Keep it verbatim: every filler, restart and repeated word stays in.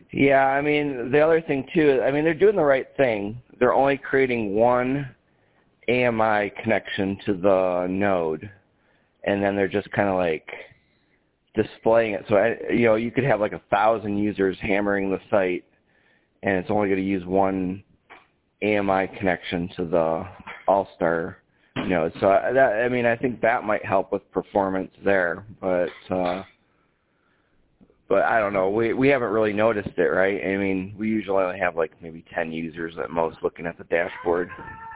Yeah, I mean, the other thing, too, I mean, they're doing the right thing. They're only creating one A M I connection to the node, and then they're just kind of like displaying it. So, I, you know, you could have like a thousand users hammering the site, and it's only going to use one A M I connection to the All-Star node. So, I, that, I mean, I think that might help with performance there, but uh, but I don't know. We we haven't really noticed it, right? I mean, we usually only have like maybe ten users at most looking at the dashboard.